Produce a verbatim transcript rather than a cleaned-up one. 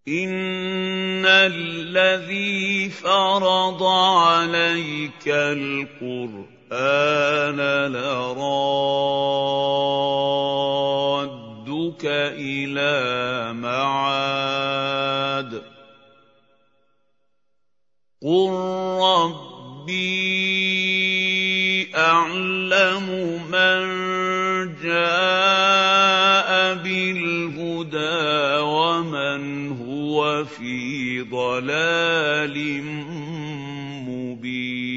إِنَّ الَّذِي فَرَضَ عَلَيْكَ الْقُرْآنَ لَرَادُّكَ إِلَىٰ مَعَادٍ ۚ قُل رَّبِّي أَعْلَمُ مَن جَاءَ بِالْهُدَىٰ وَمَنْ هُوَ فِي ضَلَالٍ مُّبِينٍ